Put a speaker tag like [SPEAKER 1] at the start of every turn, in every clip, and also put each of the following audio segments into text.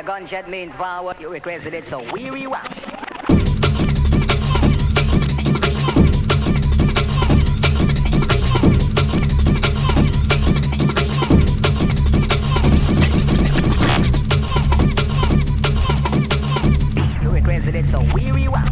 [SPEAKER 1] a gunshot means forward. You requested it, so we rewind. You requested it, so we rewind.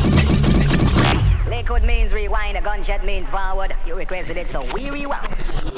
[SPEAKER 1] Liquid means rewind, a gunshot means forward. You requested it, so we rewind.